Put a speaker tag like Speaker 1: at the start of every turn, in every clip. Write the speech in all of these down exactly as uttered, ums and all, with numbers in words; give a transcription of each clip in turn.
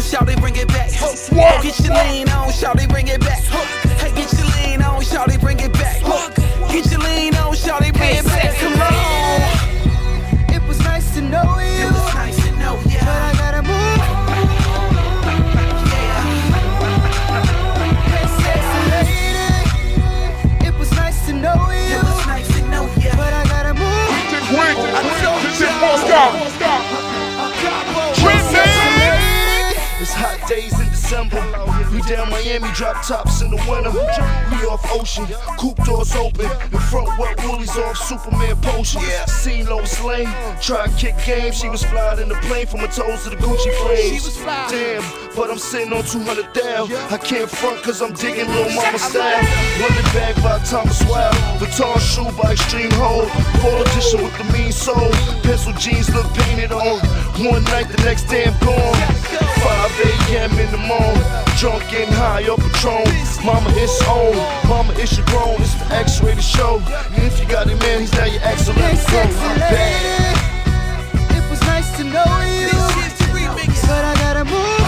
Speaker 1: shawty, bring it back. Hey, get your lean on, shawty, bring it back. Hey, get your lean on, shawty, bring it back. Get your lean on, shawty, bring it back. Come on.
Speaker 2: It was nice to know you.
Speaker 1: It was nice to know you.
Speaker 2: But I gotta move. Hey, sexy lady. It was nice to know you.
Speaker 1: It was nice to know you.
Speaker 2: But I gotta move.
Speaker 3: It's hot days in December. We down Miami, drop tops in the winter. We off Ocean, coupe doors open. In front, wet woolies off Superman potion. Seen Lois Lane, try kick game. She was flying in the plane from her toes to the Gucci flames. Damn, but I'm sitting on two hundred down. I can't front cause I'm digging Lil Mama style. Running back by Thomas Wild. Vuitton shoe by Extreme Hole. Full edition with the mean soul. Pencil jeans look painted on. One night, the next day I'm gone. five A M in the morning. Drunk getting high up Patron. Mama, it's on. Mama, it's your grown. It's the X-rated show. And if you got it, man, he's now your excellent.
Speaker 2: Hey, sexy lady. It was nice to know you. But I gotta move.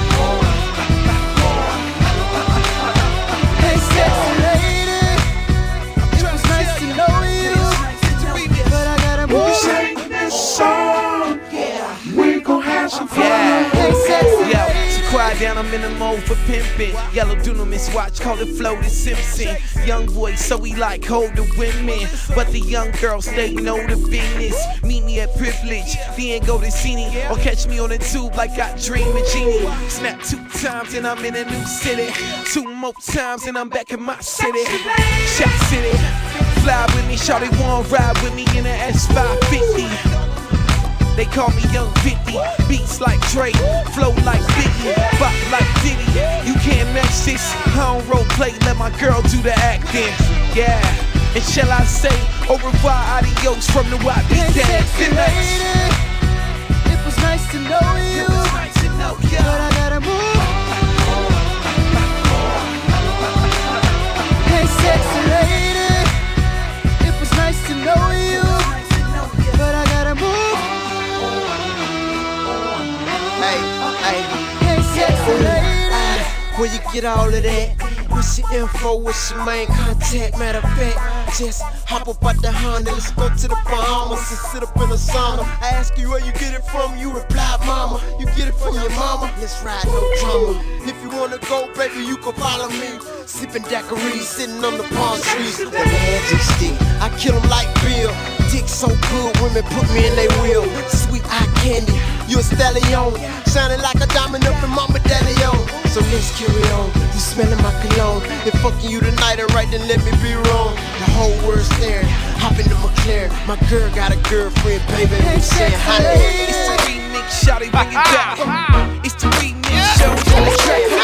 Speaker 2: Hey, sexy lady. It was nice to know you. But I gotta move.
Speaker 4: Sing this song. We gon' have some fun.
Speaker 1: Yeah.
Speaker 2: Hey, sexy lady.
Speaker 1: Yo, so quiet down, I'm in the mode for pimping. Yellow Dunamis watch, call it Flo the Simpson. Young boy, so he like hold the women. But the young girls, they know the business. Meet me at Privilege, then go to Cine. Or catch me on the tube like I dream of Genie. Snap two times and I'm in a new city. Two more times and I'm back in my city. Shot City, fly with me, shawty wanna ride with me in a S five fifty. They call me Young fifty, beats like Drake, flow like Biggie, bop like Diddy. You can't match this, I don't role play, let my girl do the acting. Yeah, and shall I say, au revoir, adios from the Y B
Speaker 2: Hey,
Speaker 1: gang.
Speaker 2: sexy lady. It was nice to know you.
Speaker 1: It was nice to know you.
Speaker 2: But I gotta move. Hey, sexy lady. It was nice to know you. But I gotta move.
Speaker 5: Hey, hey,
Speaker 2: Hey, sexy lady.
Speaker 5: where you get all of that? What's your info? What's your main contact? Matter of fact, just hop up out the Honda. Let's go to the Bahamas and sit up in the sauna. I ask you where you get it from, you reply, mama. You get it from your mama. Let's ride, no drama. If you wanna go, baby, you can follow me. Sipping daiquiris, sitting on the palm trees. The magic stick, I kill 'em like Bill. Dick so good, women put me in they wheel. Sweet eye candy, you a stallion. Shining like a diamond up in my medallion. So let's carry on, you smelling my cologne. If fucking you tonight, alright, then let me be wrong. The whole world's staring, hop in the McLaren. My girl got a girlfriend, baby, we saying hi.
Speaker 1: It's the remix, shawty, bring it back. It's the remix, show on the track.